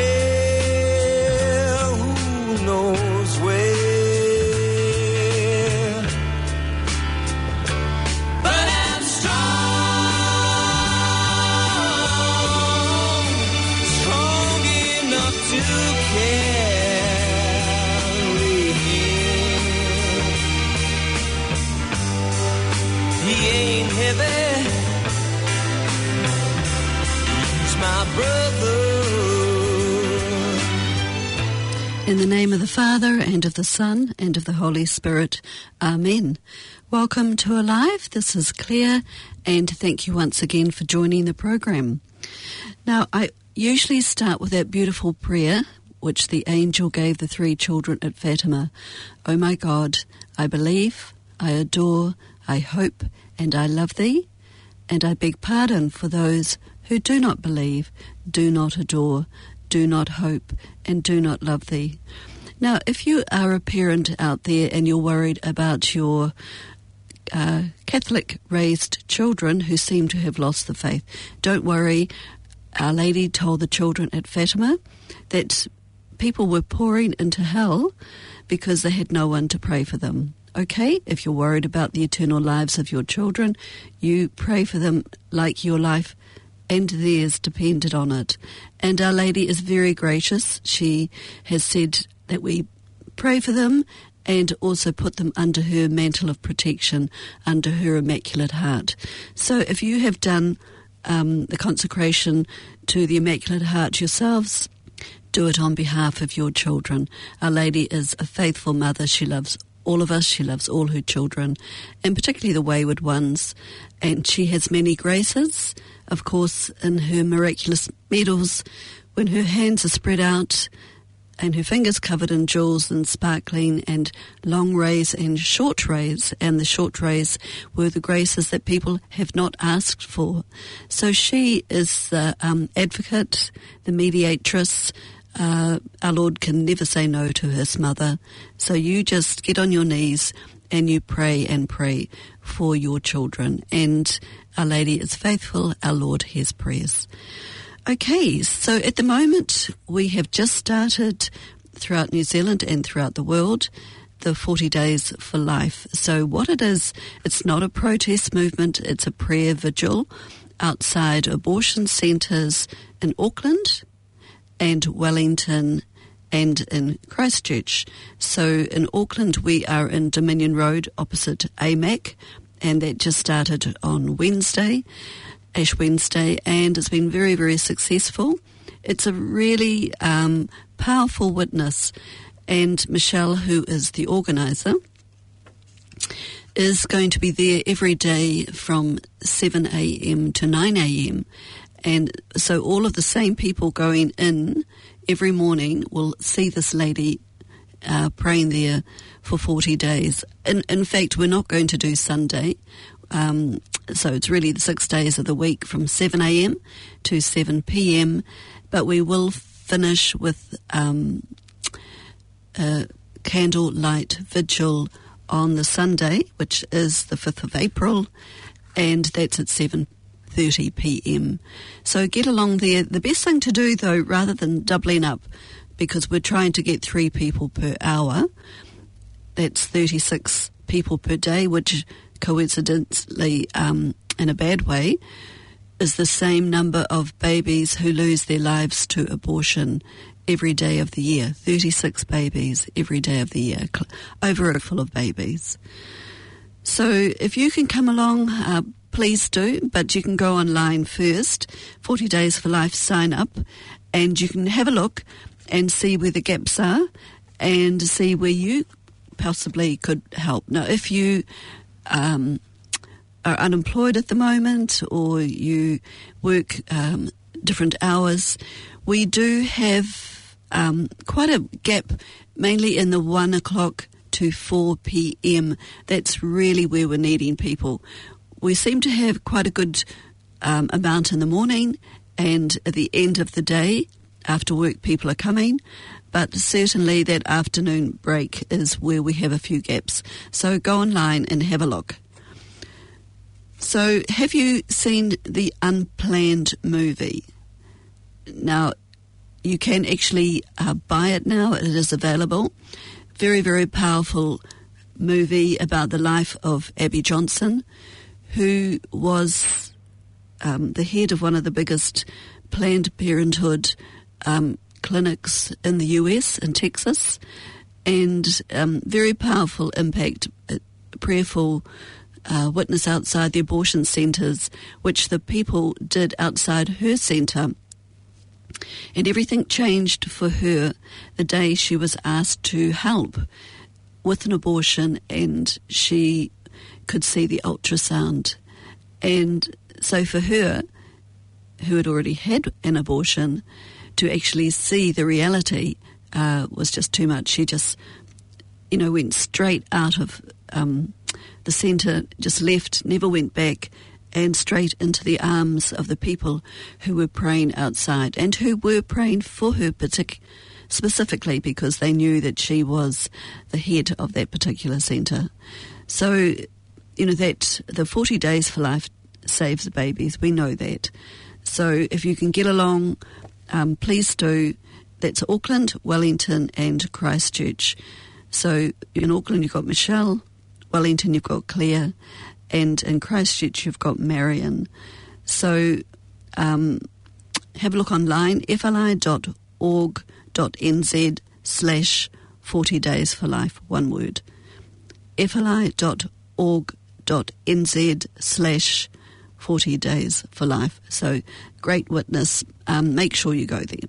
well, who knows where. But I'm strong enough to carry him. He ain't heavy, he's my brother. In the name of the Father, and of the Son, and of the Holy Spirit. Amen. Welcome to Alive. This is Claire, and thank you once again for joining the program. Now, I usually start with that beautiful prayer which the angel gave the three children at Fatima. Oh my God, I believe, I adore, I hope, and I love thee, and I beg pardon for those who do not believe, do not adore, do not hope, and do not love thee. Now, if you are a parent out there and you're worried about your Catholic-raised children who seem to have lost the faith, don't worry. Our Lady told the children at Fatima that people were pouring into hell because they had no one to pray for them. Okay, if you're worried about the eternal lives of your children, you pray for them like your life and theirs depended on it. And Our Lady is very gracious. She has said that we pray for them and also put them under her mantle of protection, under her Immaculate Heart. So if you have done the consecration to the Immaculate Heart yourselves, do it on behalf of your children. Our Lady is a faithful mother. She loves all of us. She loves all her children, and particularly the wayward ones. And she has many graces, of course, in her miraculous medals, when her hands are spread out and her fingers covered in jewels and sparkling, and long rays and short rays. And the short rays were the graces that people have not asked for. So she is the advocate, the mediatress. Our Lord can never say no to his mother. So you just get on your knees and you pray and pray for your children. And Our Lady is faithful. Our Lord hears prayers. Okay, so at the moment we have just started throughout New Zealand and throughout the world the 40 Days for Life. So what it is, it's not a protest movement, it's a prayer vigil outside abortion centres in Auckland and Wellington and in Christchurch. So in Auckland we are in Dominion Road opposite AMAC, and that just started on Wednesday, Ash Wednesday, and it's been very, very successful. It's a really powerful witness, and Michelle, who is the organiser, is going to be there every day from 7 a.m. to 9 a.m. And so all of the same people going in every morning will see this lady praying there for 40 days. In fact, we're not going to do Sunday. So it's really the 6 days of the week from 7 a.m. to 7 p.m. But we will finish with a candlelight vigil on the Sunday, which is the 5th of April, and that's at 7:30 p.m. So get along there. The best thing to do, though, rather than doubling up, because we're trying to get 3 people per hour, that's 36 people per day, which coincidentally, in a bad way, is the same number of babies who lose their lives to abortion every day of the year. 36 babies every day of the year, over a full of babies. So if you can come along, please do, but you can go online first, 40 Days for Life, sign up, and you can have a look and see where the gaps are and see where you possibly could help. Now, if you are unemployed at the moment, or you work different hours, we do have quite a gap, mainly in the 1 o'clock to 4 p.m. That's really where we're needing people. We seem to have quite a good amount in the morning, and at the end of the day, after work, people are coming. But certainly that afternoon break is where we have a few gaps. So go online and have a look. So have you seen the Unplanned movie? Now, you can actually buy it now. It is available. Very, very powerful movie about the life of Abby Johnson, who was the head of one of the biggest Planned Parenthood clinics in the US, in Texas, and very powerful impact, prayerful witness outside the abortion centres, which the people did outside her centre. And everything changed for her the day she was asked to help with an abortion, and she could see the ultrasound. And so for her, who had already had an abortion, to actually see the reality was just too much. She just, went straight out of the centre, just left, never went back, and straight into the arms of the people who were praying outside and who were praying for her specifically because they knew that she was the head of that particular centre. So, that the 40 Days for Life saves babies, we know that. So if you can get along, please do. That's Auckland, Wellington and Christchurch. So in Auckland you've got Michelle, Wellington you've got Claire, and in Christchurch you've got Marion. So have a look online, fli.org.nz/40 Days for Life, one word. fli.org.nz/40 Days for Life. So great witness. Make sure you go there.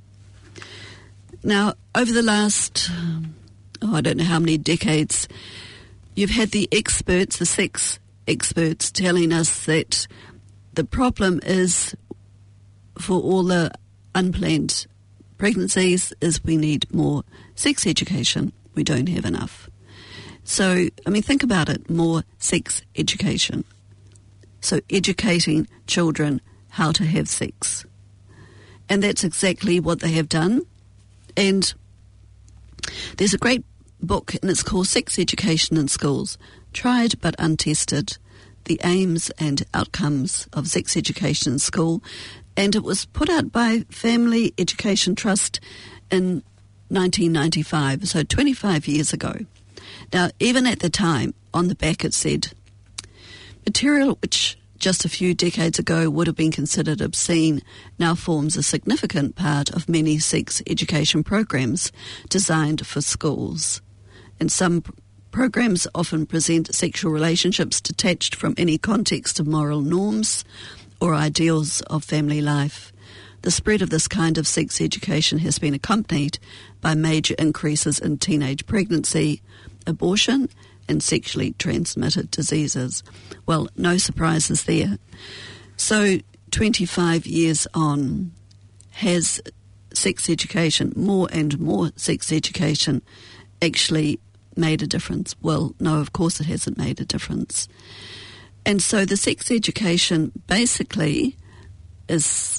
Now, over the last, I don't know how many decades, you've had the experts, the sex experts, telling us that the problem is for all the unplanned pregnancies is we need more sex education. We don't have enough. So, think about it, more sex education. So educating children how to have sex. And that's exactly what they have done. And there's a great book, and it's called Sex Education in Schools, Tried but Untested, The Aims and Outcomes of Sex Education in School. And it was put out by Family Education Trust in 1995, so 25 years ago. Now, even at the time, on the back it said, material which just a few decades ago would have been considered obscene now forms a significant part of many sex education programs designed for schools. And some programs often present sexual relationships detached from any context of moral norms or ideals of family life. The spread of this kind of sex education has been accompanied by major increases in teenage pregnancy, abortion, and sexually transmitted diseases. Well, no surprises there. So 25 years on, has sex education, more and more sex education, actually made a difference? Well, no, of course it hasn't made a difference. And so the sex education basically is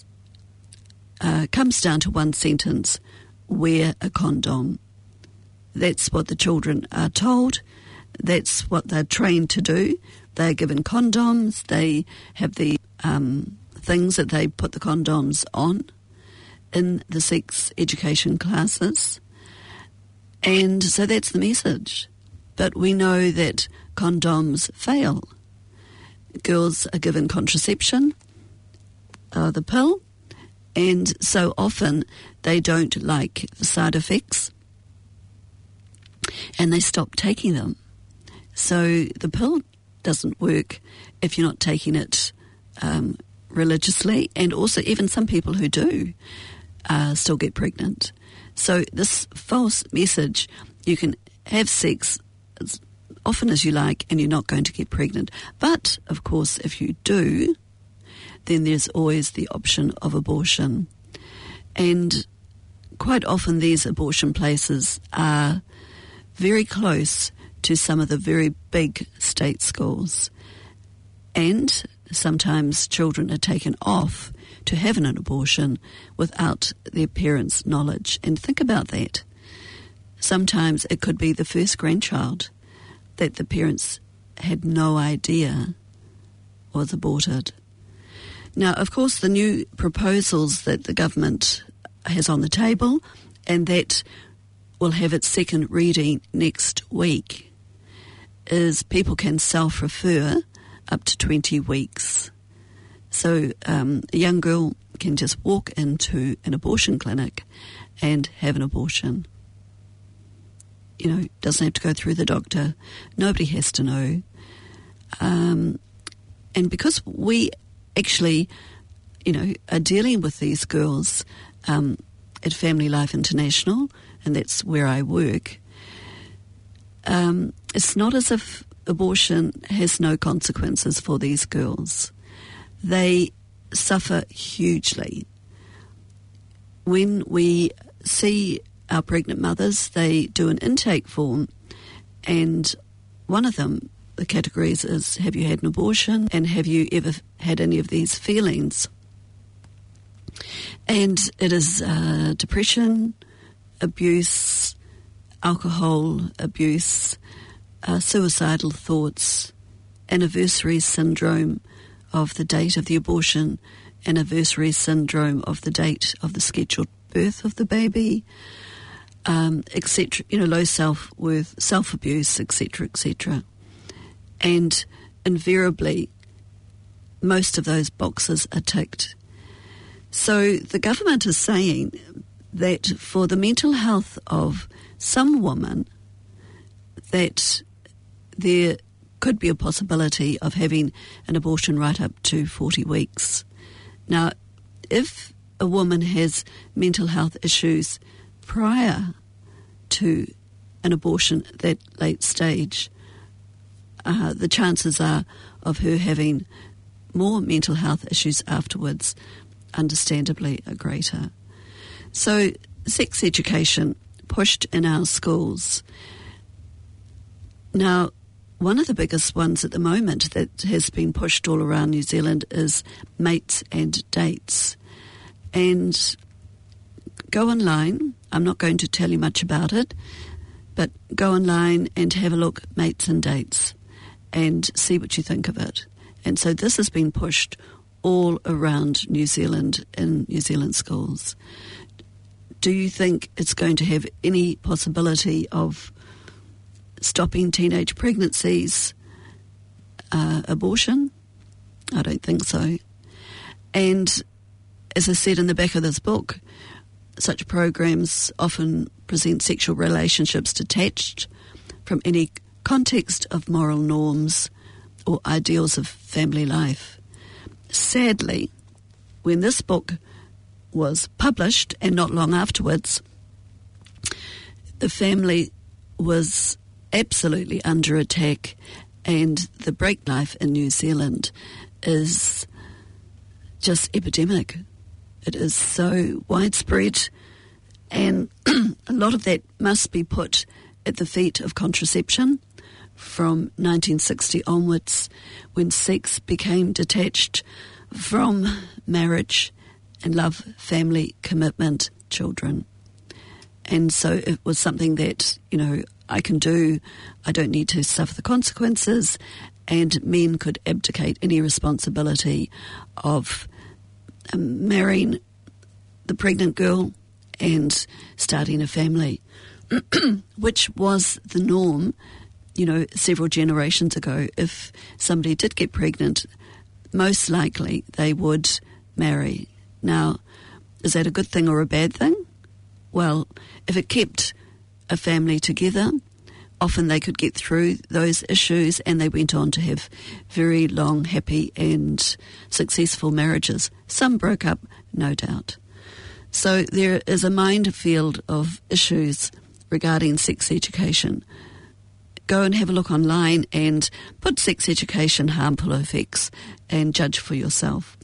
comes down to one sentence: wear a condom. That's what the children are told. That's what they're trained to do. They're given condoms. They have the things that they put the condoms on in the sex education classes. And so that's the message. But we know that condoms fail. Girls are given contraception, the pill, and so often they don't like the side effects and they stop taking them. So the pill doesn't work if you're not taking it religiously, and also even some people who do still get pregnant. So this false message, you can have sex as often as you like and you're not going to get pregnant. But, of course, if you do, then there's always the option of abortion. And quite often these abortion places are very close to some of the very big state schools. And sometimes children are taken off to have an abortion without their parents' knowledge. And think about that. Sometimes it could be the first grandchild that the parents had no idea was aborted. Now, of course, the new proposals that the government has on the table, and that will have its second reading next week, is people can self-refer up to 20 weeks. So a young girl can just walk into an abortion clinic and have an abortion. You know, doesn't have to go through the doctor. Nobody has to know. And because we actually, you know, are dealing with these girls at Family Life International, and that's where I work, it's not as if abortion has no consequences for these girls. They suffer hugely. When we see our pregnant mothers, they do an intake form, and one of them, the categories is, have you had an abortion, and have you ever had any of these feelings? And it is depression, abuse, alcohol abuse, suicidal thoughts, anniversary syndrome of the date of the abortion, anniversary syndrome of the date of the scheduled birth of the baby, etc., you know, low self-worth, self-abuse, etc., etc. And invariably, most of those boxes are ticked. So the government is saying that for the mental health of some woman, that there could be a possibility of having an abortion right up to 40 weeks. Now, if a woman has mental health issues prior to an abortion at that late stage, the chances are of her having more mental health issues afterwards, understandably, are greater. So sex education pushed in our schools. Now, one of the biggest ones at the moment that has been pushed all around New Zealand is mates and dates. And go online. I'm not going to tell you much about it, but go online and have a look, mates and dates, and see what you think of it. And so this has been pushed all around New Zealand in New Zealand schools. Do you think it's going to have any possibility of stopping teenage pregnancies, abortion? I don't think so. And as I said in the back of this book, such programs often present sexual relationships detached from any context of moral norms or ideals of family life. Sadly, when this book was published, and not long afterwards, the family was absolutely under attack, and the break life in New Zealand is just epidemic. It is so widespread, and a lot of that must be put at the feet of contraception from 1960 onwards, when sex became detached from marriage and love, family, commitment, children. And so it was something that, you know, I can do. I don't need to suffer the consequences, and men could abdicate any responsibility of marrying the pregnant girl and starting a family, which was the norm, you know, several generations ago. If somebody did get pregnant, most likely they would marry. Now, is that a good thing or a bad thing? Well, if it kept a family together, often they could get through those issues, and they went on to have very long, happy and successful marriages. Some broke up, no doubt. So there is a minefield of issues regarding sex education. Go and have a look online and put sex education harmful effects and judge for yourself.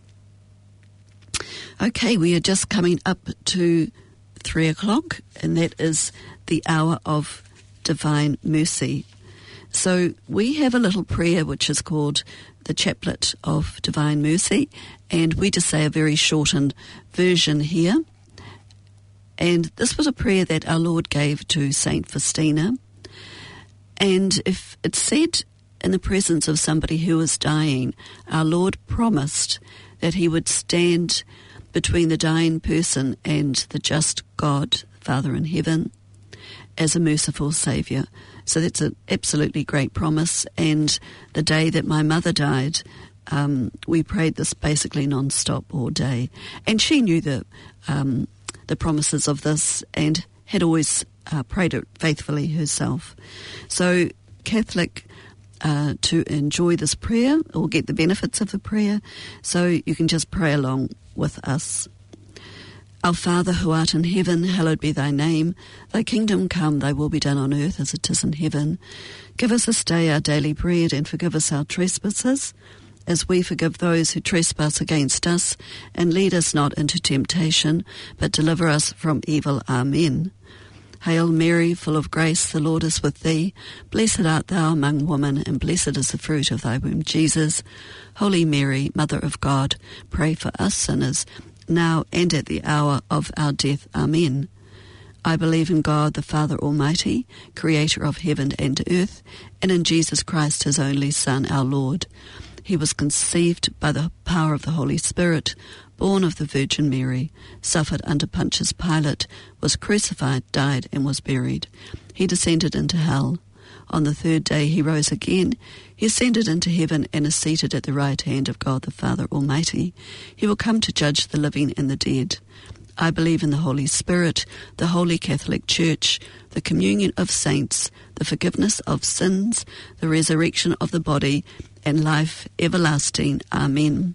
Okay, we are just coming up to 3 o'clock, and that is the hour of Divine Mercy. So we have a little prayer which is called the Chaplet of Divine Mercy, and we just say a very shortened version here. And this was a prayer that our Lord gave to Saint Faustina. And if it's said in the presence of somebody who is dying, our Lord promised that he would stand between the dying person and the just God, Father in heaven, as a merciful Saviour. So that's an absolutely great promise. And the day that my mother died, we prayed this basically non-stop all day. And she knew the promises of this and had always prayed it faithfully herself. So Catholic, to enjoy this prayer or get the benefits of the prayer, so you can just pray along with us. Our Father who art in heaven, hallowed be thy name. Thy kingdom come, thy will be done on earth as it is in heaven. Give us this day our daily bread, and forgive us our trespasses, as we forgive those who trespass against us. And lead us not into temptation, but deliver us from evil. Amen. Hail Mary, full of grace, the Lord is with thee. Blessed art thou among women, and blessed is the fruit of thy womb, Jesus. Holy Mary, Mother of God, pray for us sinners, now and at the hour of our death. Amen. I believe in God, the Father Almighty, creator of heaven and earth, and in Jesus Christ, his only Son, our Lord. He was conceived by the power of the Holy Spirit, born of the Virgin Mary, suffered under Pontius Pilate, was crucified, died, and was buried. He descended into hell. On the third day he rose again. He ascended into heaven and is seated at the right hand of God the Father Almighty. He will come to judge the living and the dead. I believe in the Holy Spirit, the Holy Catholic Church, the communion of saints, the forgiveness of sins, the resurrection of the body, and life everlasting. Amen.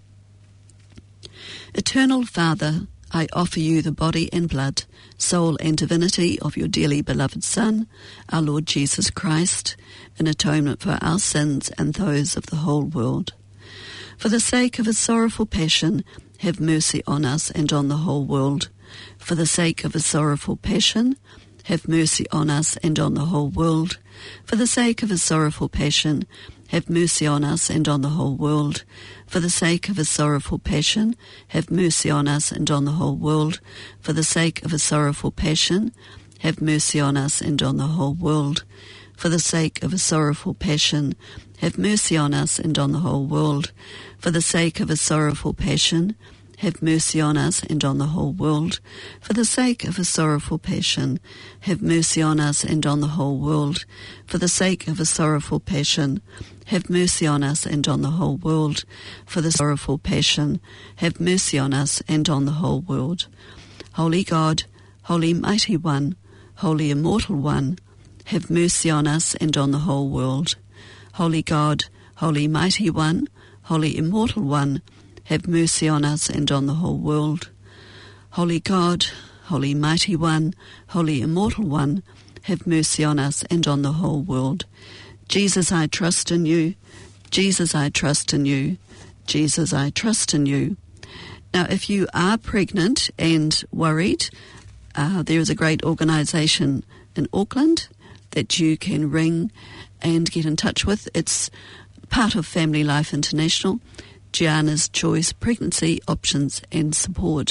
Eternal Father, I offer you the body and blood, soul and divinity of your dearly beloved Son, our Lord Jesus Christ, in atonement for our sins and those of the whole world. For the sake of his sorrowful passion, have mercy on us and on the whole world. For the sake of his sorrowful passion, have mercy on us and on the whole world. For the sake of his sorrowful passion, have mercy on us and on the whole world. For the sake of his sorrowful passion, have mercy on us and on the whole world. For the sake of his sorrowful passion, have mercy on us and on the whole world. For the sake of his sorrowful passion, have mercy on us and on the whole world. For the sake of his sorrowful passion, have mercy on us and on the whole world. For the sake of his sorrowful passion, have mercy on us and on the whole world. For the sake of his sorrowful passion, have mercy on us and on the whole world. For the sorrowful passion, have mercy on us and on the whole world. Holy God, Holy Mighty One, Holy Immortal One, have mercy on us and on the whole world. Holy God, Holy Mighty One, Holy Immortal One, have mercy on us and on the whole world. Holy God, Holy Mighty One, Holy Immortal One, have mercy on us and on the whole world. Jesus, I trust in you. Jesus, I trust in you. Jesus, I trust in you. Now, if you are pregnant and worried, there is a great organisation in Auckland that you can ring and get in touch with. It's part of Family Life International, Gianna's Choice Pregnancy Options and Support.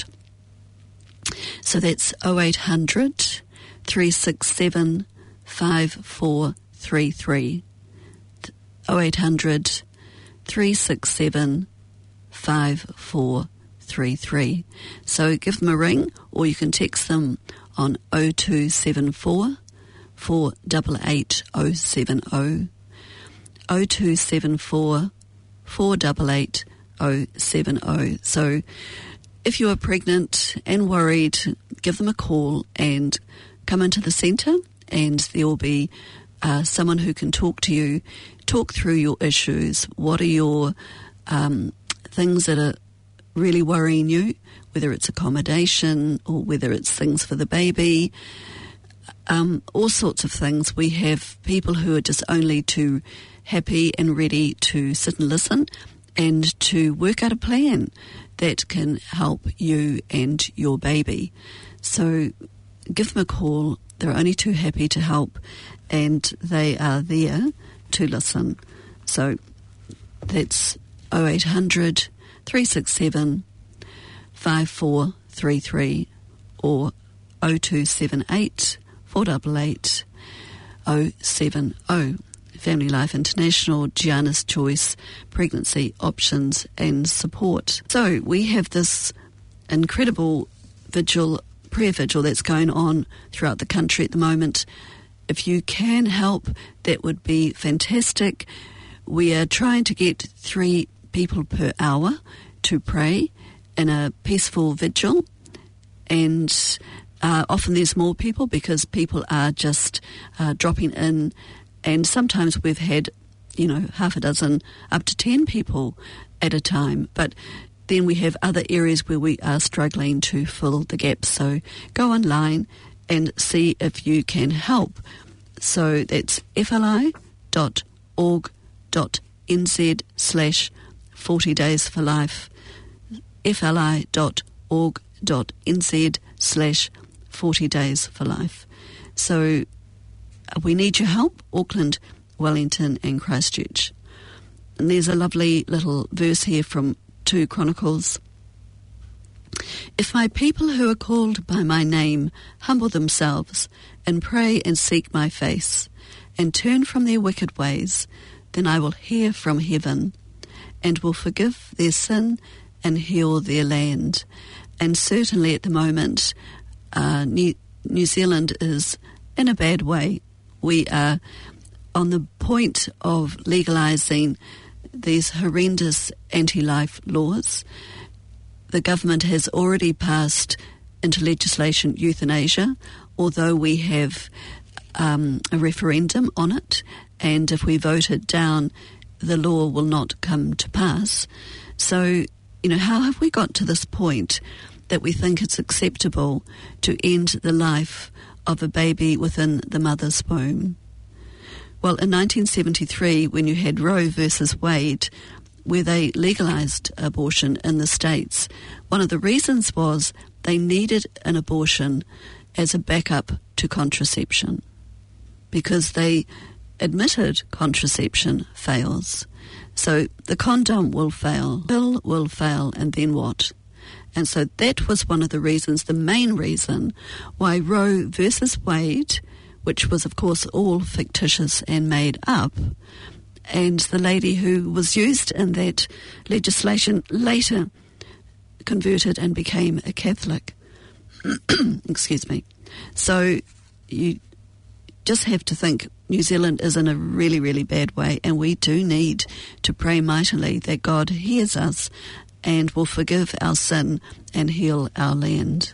So that's 0800 367 5433. 0800 367 5433. So give them a ring, or you can text them on 0274 488 070. 0274 488 070. So if you are pregnant and worried, give them a call and come into the centre, and there will be someone who can talk to you, talk through your issues. What are your things that are really worrying you, whether it's accommodation or whether it's things for the baby, all sorts of things. We have people who are just only too happy and ready to sit and listen and to work out a plan that can help you and your baby. So give them a call. They're only too happy to help, and they are there to listen. So that's 0800 367 5433 or 0278 488 070. Family Life International, Gianna's Choice Pregnancy Options and Support. So we have this incredible prayer vigil that's going on throughout the country at the moment. If you can help, that would be fantastic. We are trying to get 3 people per hour to pray in a peaceful vigil, and often there's more people because people are just dropping in, and sometimes we've had, half a dozen, up to 10 people at a time, but then we have other areas where we are struggling to fill the gaps. So go online and see if you can help. So that's fli.org.nz/40 days for life, fli.org.nz/40 days for life. So we need your help, Auckland, Wellington and Christchurch. And there's a lovely little verse here from 2 Chronicles. If my people who are called by my name humble themselves and pray and seek my face and turn from their wicked ways, then I will hear from heaven and will forgive their sin and heal their land. And certainly at the moment, New Zealand is in a bad way. We are on the point of legalising these horrendous anti-life laws. The government has already passed into legislation euthanasia, although we have a referendum on it, and if we vote it down, the law will not come to pass. So, how have we got to this point that we think it's acceptable to end the life of a baby within the mother's womb? Well, in 1973, when you had Roe versus Wade, where they legalised abortion in the States, one of the reasons was they needed an abortion as a backup to contraception, because they admitted contraception fails. So the condom will fail, pill will fail, and then what? And so that was one of the reasons, the main reason, why Roe versus Wade, which was, of course, all fictitious and made up, and the lady who was used in that legislation later converted and became a Catholic. Excuse me. So you just have to think New Zealand is in a really, really bad way, and we do need to pray mightily that God hears us and will forgive our sin and heal our land.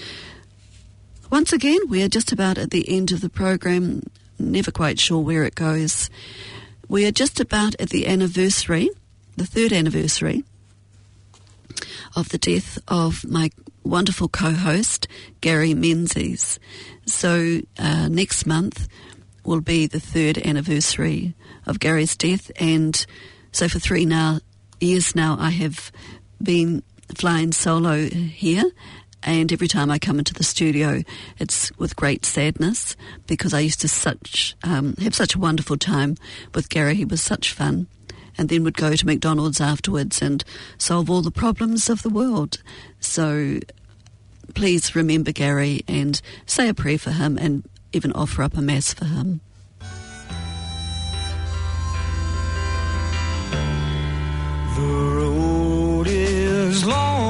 Once again, we are just about at the end of the program, never quite sure where it goes. We are just about at the anniversary, the 3rd anniversary of the death of my wonderful co-host, Gary Menzies. So next month will be the 3rd anniversary of Gary's death, and so for 3 years now I have been flying solo here, and every time I come into the studio it's with great sadness, because I used to have such a wonderful time with Gary. He was such fun, and then would go to McDonald's afterwards and solve all the problems of the world. So please remember Gary and say a prayer for him, and even offer up a mass for him. The road is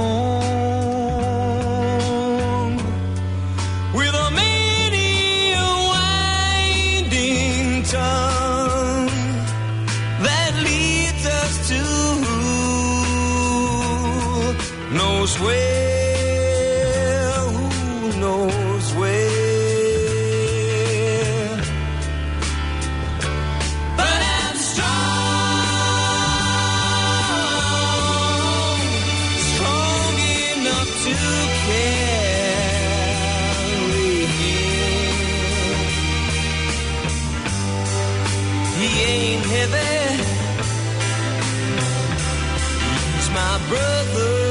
long, with a many winding tongue that leads us to knows where, who knows where. But I'm strong enough to carry him. He ain't heavy, he's my brother.